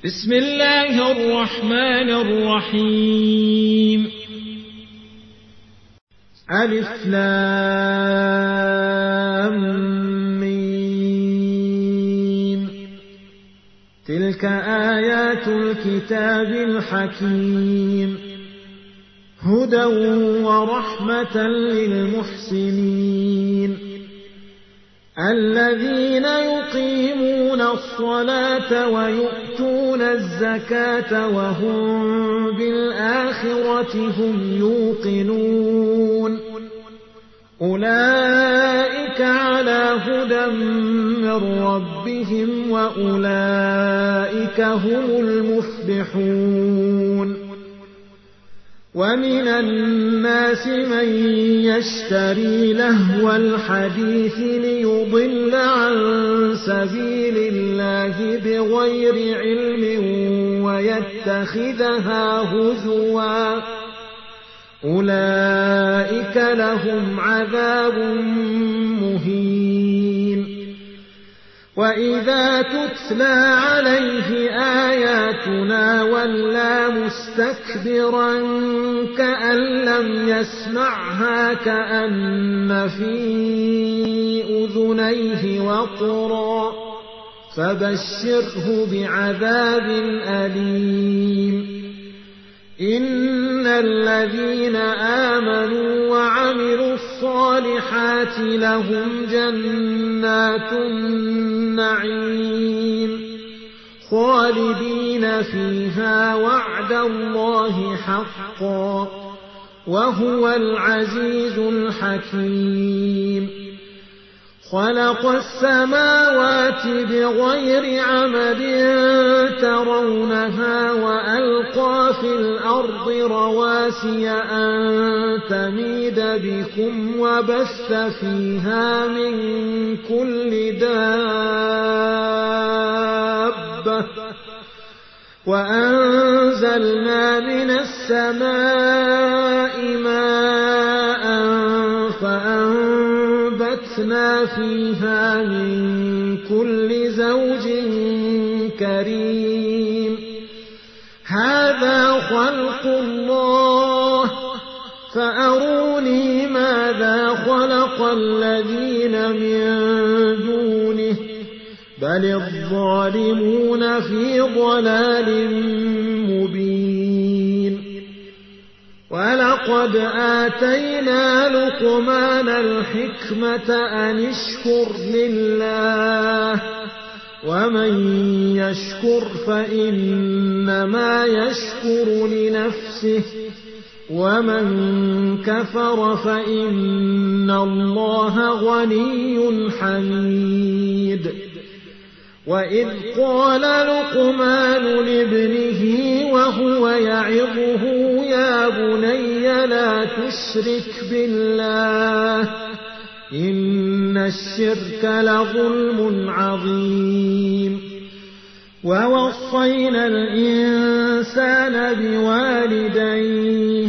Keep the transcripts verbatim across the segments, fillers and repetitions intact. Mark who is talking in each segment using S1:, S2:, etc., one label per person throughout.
S1: بسم الله الرحمن الرحيم.
S2: ألف لام ميم. تلك آيات الكتاب الحكيم، هدى ورحمة للمحسنين الذين يقيمون الصلاة ويؤتون الزكاة وهم بالآخرة هم يوقنون. أولئك على هدى من ربهم وأولئك هم المفلحون. ومن الناس من يشتري لهو الحديث ليضل عن سبيل الله بغير علم ويتخذها هزوا، أولئك لهم عذاب مهين. وإذا تتلى عليه آياتنا ولى مستكبرا كأن لم يسمعها كأن في أذنيه وقرا، فبشره بعذاب أليم. إن الذين آمنوا وعملوا الصالحات لهم جنات النعيم خالدين فيها وعد الله حقا، وهو العزيز الحكيم. خلق السماوات بغير عمد ترونها وألقى في الأرض رواسي أن تميد بكم وبث فيها من كل دابة، وأنزلنا من السماء ماء فأنبتنا فيها من كل زوج كريم. هذا خلق الله فأروني ماذا خلق الذين من دونه، بل الظالمون في ضلال مبين. ولقد آتينا لقمان الحكمة أن اشكر لله، ومن يشكر فإنما يشكر لنفسه، ومن كفر فإن الله غني حميد. وإذ قال لقمان لابنه وهو يعظه يا بني لا تشرك بالله إن الشرك لظلم عظيم. ووصينا الإنسان بوالديه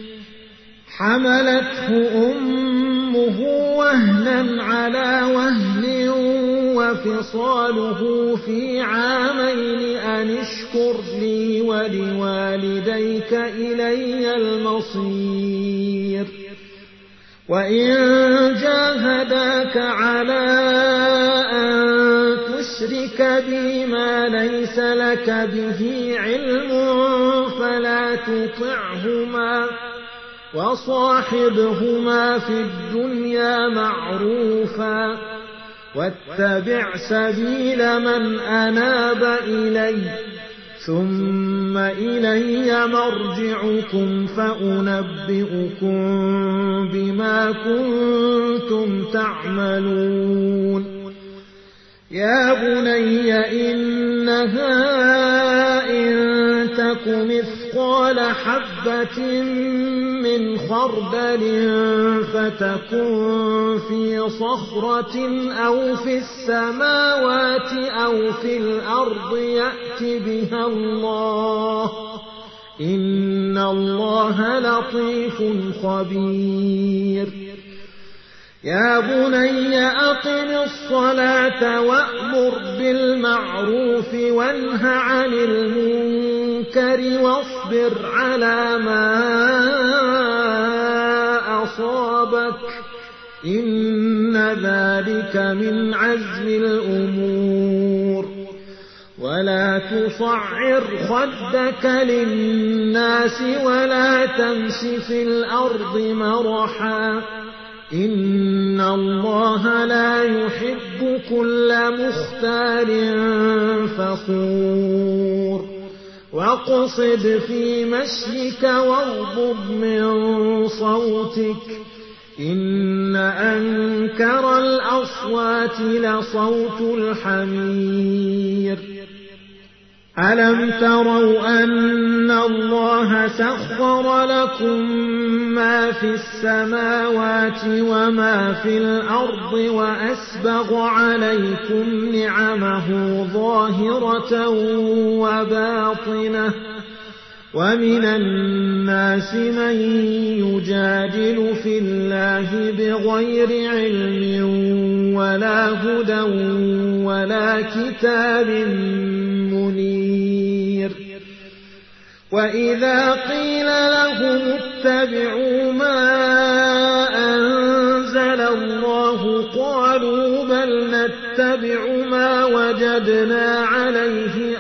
S2: حملته أمه وهنا على وهن وفصاله في عامين أن اشكر لي ولوالديك إلي المصير. وإن جاهداك على أن تشرك بي ما ليس لك به علم فلا تطعهما، وصاحبهما في الدنيا معروفا، واتبع سبيل من أناب إلي، ثم إلي مرجعكم فأنبئكم بما كنتم تعملون. يا بني إنها إن تك مثقال حبة من خردل فتكن في صخرة أو في السماوات أو في الأرض يأت بها الله، إن الله لطيف خبير. يا بني أقم الصلاة وأمر بالمعروف وانه عن المنكر واصبر على ما أصابك إن ذلك من عزم الأمور ولا تصعر خدك للناس ولا تمش في الأرض مرحا إن الله لا يحب كل مختال فخور واقصد في مشيك واغضض من صوتك إن أنكر الأصوات لصوت الحمير ألم تروا أن الله سخر لكم ما في السماوات وما في الأرض وأسبغ عليكم نعمه ظاهرة وباطنة ومن الناس من يجادل في الله بغير علم ولا هدى ولا كتاب منير وإذا قيل لهم اتبعوا ما أنزل الله قالوا بل نتبع ما وجدنا عليه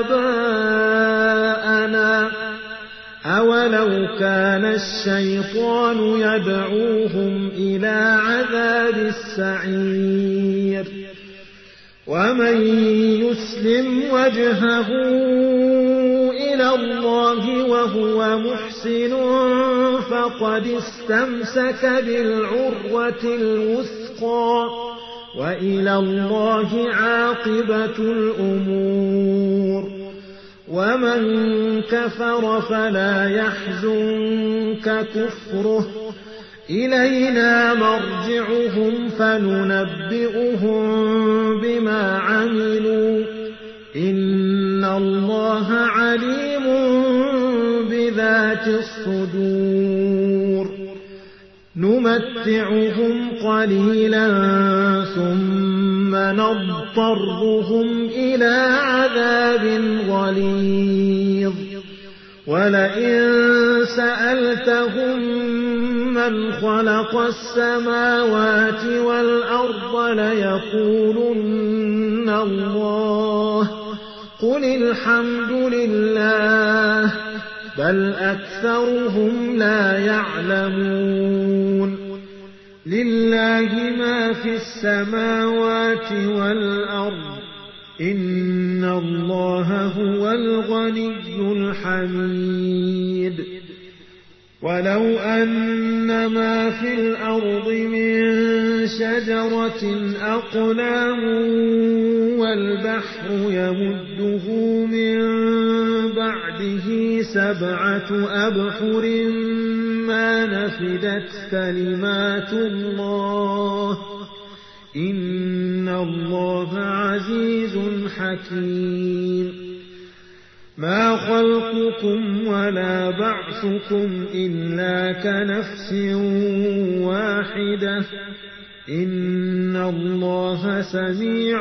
S2: آباءنا أولو كان الشيطان يدعوهم إلى عذاب السعير ومن يسلم وجهه إلى الله وهو محسن فقد استمسك بالعروة الوثقى وإلى الله عاقبة الأمور ومن كفر فلا يحزنك كفره إلينا مرجعهم فننبئهم بما عملوا إن الله عليم بذات الصدور نمتعهم قليلا ثم نضطرهم إلى عذاب غليظ ولئن سألتهم من خلق السماوات والأرض ليقولن الله قل الحمد لله بل أكثرهم لا يعلمون لله ما في السماوات والأرض إن الله هو الغني الحميد ولو أن ما في الأرض من شجرة أقلام والبحر يمده من بعده سبعة أبحر ما نفدت كلمات الله إن الله عزيز حكيم ما خلقكم ولا بعثكم إلا كنفس واحدة إن الله سميع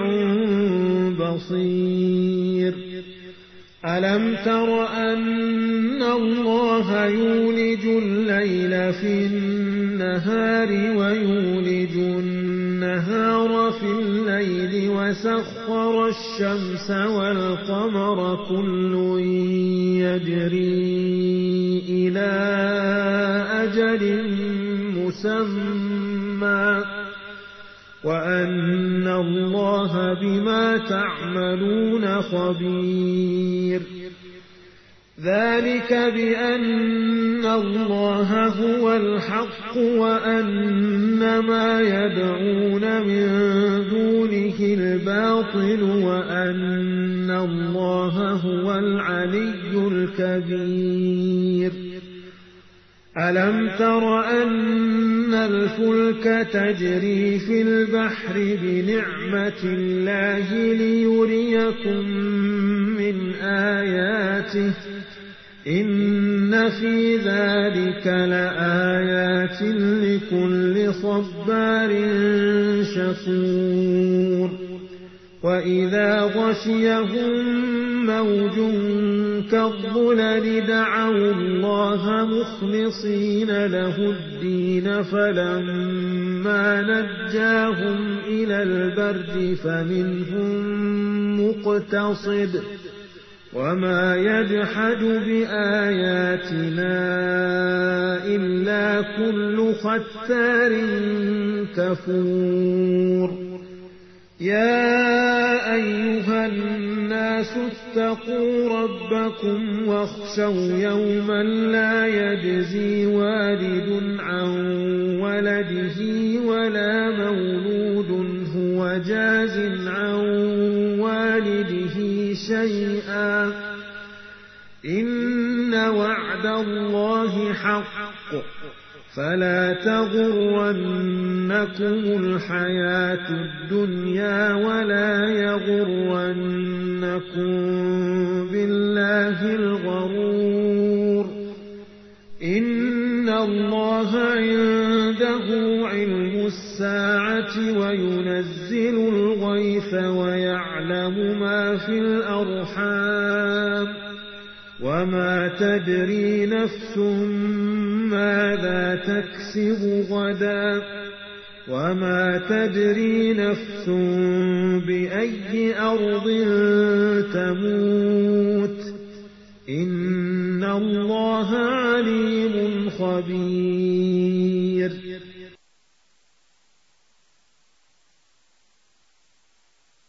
S2: بصير ألم تر أن الله يولج الليل في النهار ويولج النهار في الليل وسخر الشمس والقمر كل يجري إلى أجل مسمى وأن الله بما تعملون خبير ذلك بأن الله هو الحق وأن ما يدعون من دونه الباطل وأن الله هو العلي الكبير ألم تر أن الفلك تجري في البحر بنعمة الله ليريكم من آياته إن في ذلك لآيات لكل صبار شكور وإذا غشيهم موج كالظلل دعوا الله مخلصين له الدين فلما نجاهم إلى البر فمنهم مقتصد وما يجحد بآياتنا إلا كل ختار كفور يا أيها الناس اتقوا ربكم واخشوا يوما لا يجزي والد عن ولده ولا مولود هو جاز عن والده شيئا إن وعد الله حق فلا تغرنكم الحياة الدنيا ولا يغرنكم بالله الغرور إن الله عنده علم الساعة وينزل الغيث ويعلم ما في الأرحام وما تدري نفس ماذا تكسب غدا وما تدري نفس بأي أرض تموت إن الله عليم خبير